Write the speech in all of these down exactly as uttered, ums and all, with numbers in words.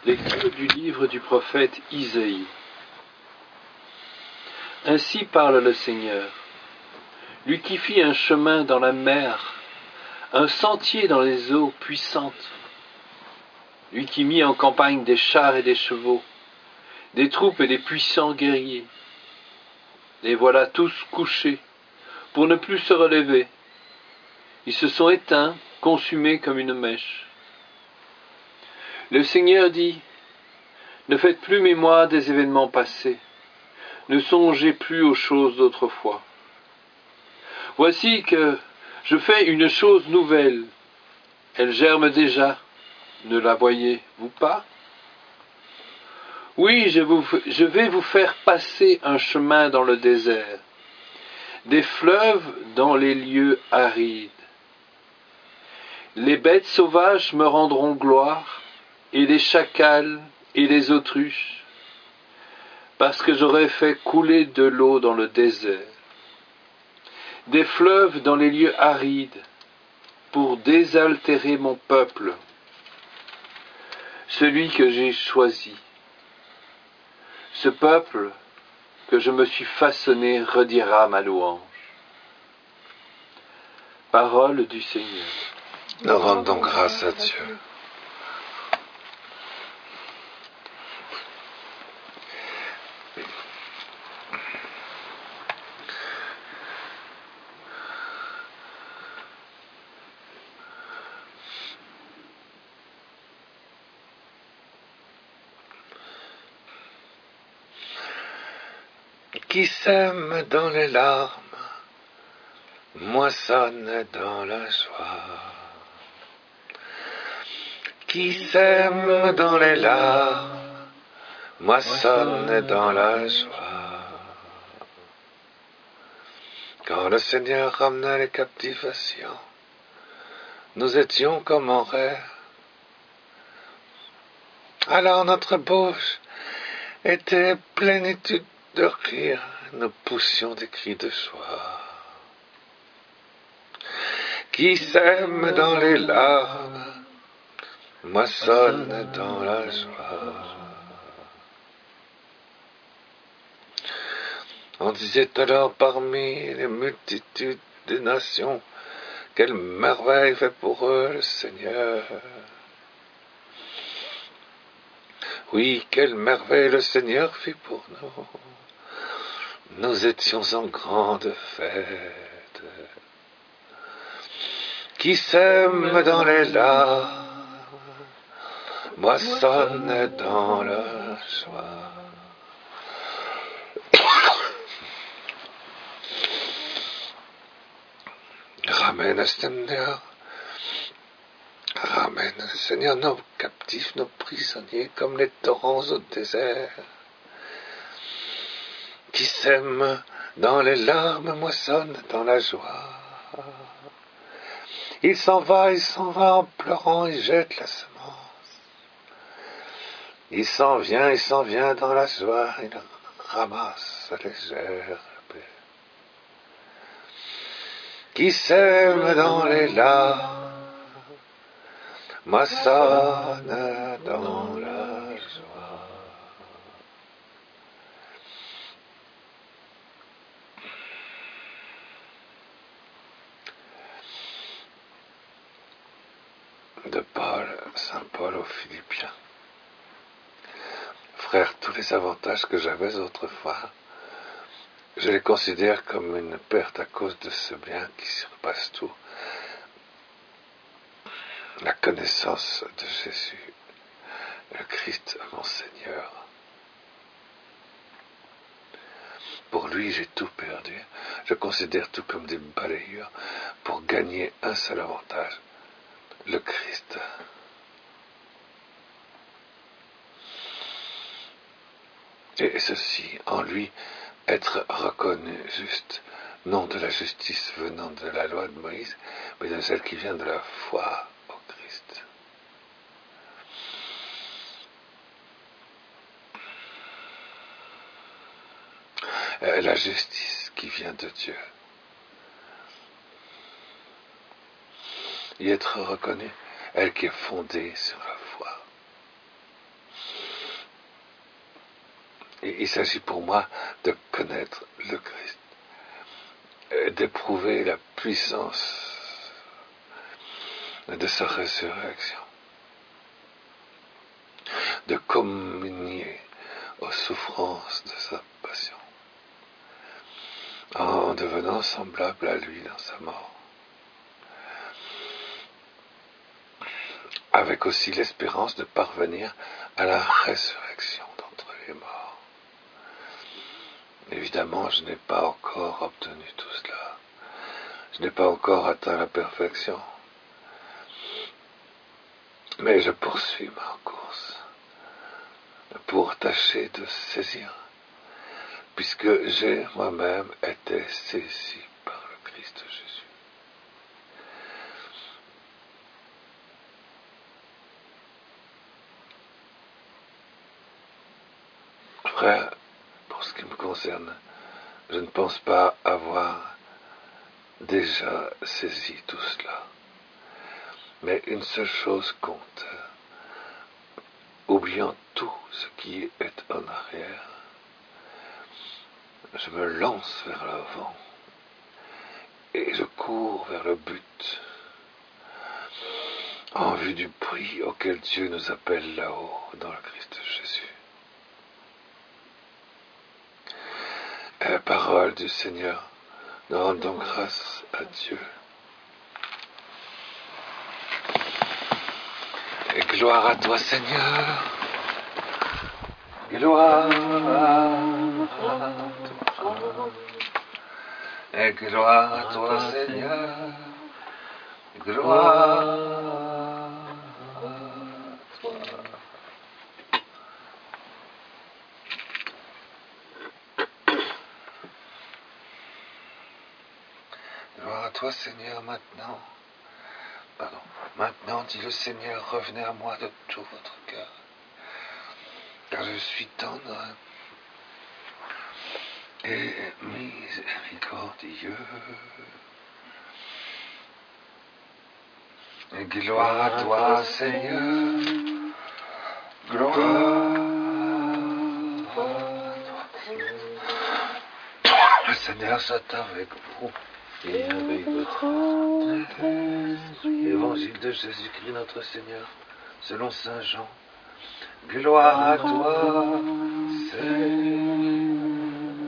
Lecture du livre du prophète Isaïe. Ainsi parle le Seigneur, lui qui fit un chemin dans la mer, un sentier dans les eaux puissantes, lui qui mit en campagne des chars et des chevaux, des troupes et des puissants guerriers. Les voilà tous couchés, pour ne plus se relever. Ils se sont éteints, consumés comme une mèche. Le Seigneur dit, ne faites plus mémoire des événements passés, ne songez plus aux choses d'autrefois. Voici que je fais une chose nouvelle, elle germe déjà, ne la voyez-vous pas? Oui, je, vous, je vais vous faire passer un chemin dans le désert, des fleuves dans les lieux arides. Les bêtes sauvages me rendront gloire, et les chacals et les autruches, parce que j'aurai fait couler de l'eau dans le désert, des fleuves dans les lieux arides, pour désaltérer mon peuple, celui que j'ai choisi. Ce peuple que je me suis façonné redira ma louange. Parole du Seigneur. Nous rendons grâce à Dieu. Qui sème dans les larmes, moissonne dans la joie. Qui sème dans les larmes, moissonne dans la joie. Quand le Seigneur ramena les captifs à Sion, nous étions comme en rêve. Alors notre bouche était plénitude de rire, nous poussions des cris de joie. Qui sème dans les larmes, moissonne dans la joie. On disait alors parmi les multitudes des nations, quelle merveille fait pour eux le Seigneur. Oui, quelle merveille le Seigneur fit pour nous. Nous étions en grande fête. Qui sème dans les larmes, moissonne dans la joie. Ramène, Seigneur, ramène, Seigneur, nos captifs, nos prisonniers, comme les torrents au désert. Qui sème dans les larmes, moissonne dans la joie. Il s'en va, il s'en va en pleurant, il jette la semence. Il s'en vient, il s'en vient dans la joie, il ramasse légère paix. Qui sème dans les larmes, moissonne dans la joie. De Paul, Saint Paul aux Philippiens. Frères, tous les avantages que j'avais autrefois, je les considère comme une perte à cause de ce bien qui surpasse tout. La connaissance de Jésus, le Christ, mon Seigneur. Pour lui, j'ai tout perdu. Je considère tout comme des balayures pour gagner un seul avantage, le Christ. Et ceci, en lui, être reconnu juste, non de la justice venant de la loi de Moïse, mais de celle qui vient de la foi au Christ. La justice qui vient de Dieu. Y être reconnu, elle qui est fondée sur la foi. Et il s'agit pour moi de connaître le Christ, d'éprouver la puissance de sa résurrection, de communier aux souffrances de sa passion, en devenant semblable à lui dans sa mort, avec aussi l'espérance de parvenir à la résurrection d'entre les morts. Évidemment, je n'ai pas encore obtenu tout cela. Je n'ai pas encore atteint la perfection. Mais je poursuis ma course pour tâcher de saisir, puisque j'ai moi-même été saisi par le Christ Jésus. Frère, pour ce qui me concerne, je ne pense pas avoir déjà saisi tout cela. Mais une seule chose compte, oubliant tout ce qui est en arrière, je me lance vers l'avant et je cours vers le but, en vue du prix auquel Dieu nous appelle là-haut dans le Christ Jésus. Et la parole du Seigneur, nous rendons grâce à Dieu. Et gloire à toi, Seigneur. Gloire à toi. Et gloire à toi, Seigneur. Gloire à toi. Gloire à toi, Seigneur, maintenant. Pardon. Maintenant, dit le Seigneur, revenez à moi de tout votre cœur, car je suis tendre et miséricordieux. Et gloire à toi, Seigneur. Gloire à toi. Le Seigneur soit avec vous. Et avec votre esprit. Évangile de Jésus-Christ notre Seigneur, selon saint Jean. Gloire à toi, Seigneur.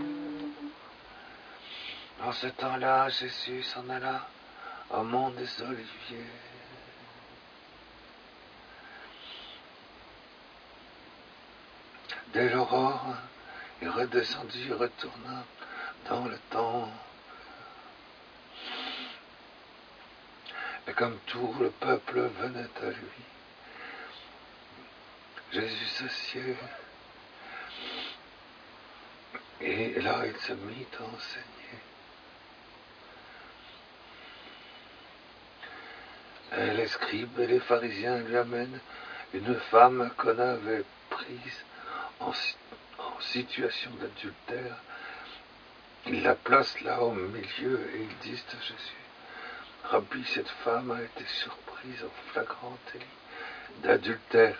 En ce temps-là, Jésus s'en alla au mont des Oliviers. Dès l'aurore, il redescendit, retourna dans le temple. Et comme tout le peuple venait à lui, Jésus s'assied, et là il se mit à enseigner. Et les scribes et les pharisiens lui amènent une femme qu'on avait prise en, en situation d'adultère. Ils la placent là au milieu et ils disent à Jésus: Rabbi, cette femme a été surprise en flagrant délit d'adultère.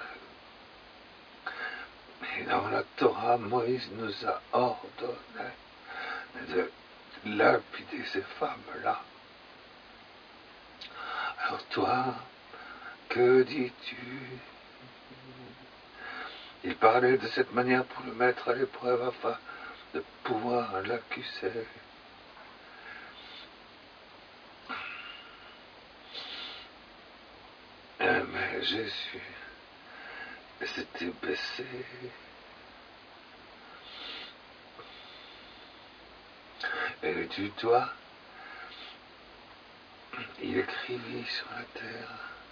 Et dans la Torah, Moïse nous a ordonné de lapider ces femmes-là. Alors toi, que dis-tu? Il parlait de cette manière pour le mettre à l'épreuve afin de pouvoir l'accuser. Mais Jésus s'était baissé. Et du doigt, il écrivit sur la terre.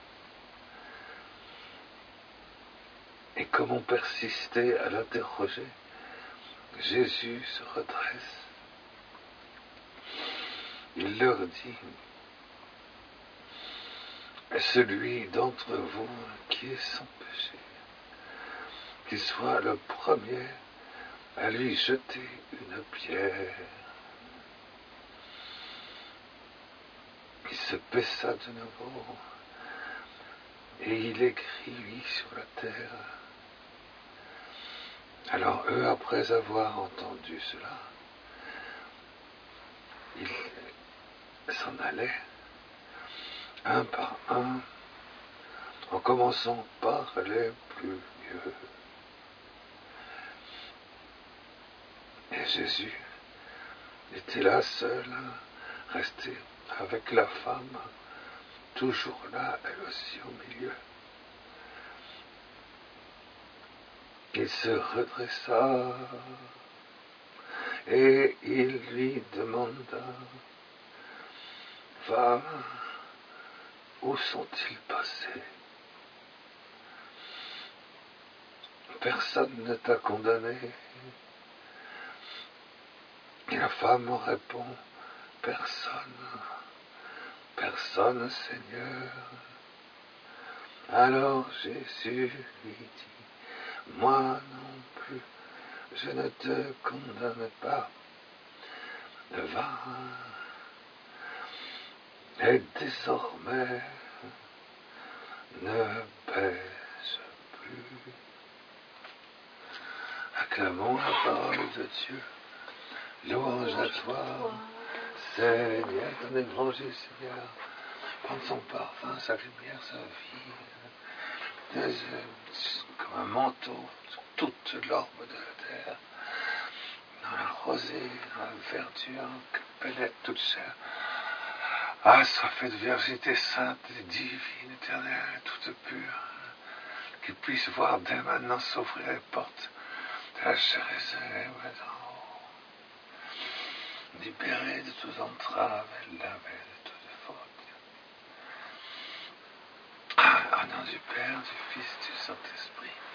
Et comme on persistait à l'interroger, Jésus se redresse. Il leur dit: celui d'entre vous qui est sans péché, qu'il soit le premier à lui jeter une pierre. Il se baissa de nouveau et il écrivit sur la terre. Alors eux, après avoir entendu cela, ils s'en allaient, un par un, en commençant par les plus vieux. Et Jésus était là seul, resté avec la femme, toujours là, elle aussi au milieu. Il se redressa et il lui demanda, « Va, où sont-ils passés? Personne ne t'a condamné. » Et la femme répond, « Personne, personne, Seigneur. » Alors Jésus lui dit, « Moi non plus, je ne te condamne pas. Va, et désormais ne pêche plus. » Acclamons la parole de Dieu. Louange à toi, Seigneur, ton évangile, Seigneur. Prendre son parfum, sa lumière, sa vie, comme un manteau sur toute l'orbe de la terre, dans la rosée, dans la verdure que pénètre toute chair. Ah, sois faite de virginité sainte et divine, éternelle, toute pure, qui puisse voir dès maintenant s'ouvrir les portes de la Jérusalem, libérée de toute entrave et lavée de toute faute. Ah, au nom du Père, du Fils, du Saint-Esprit.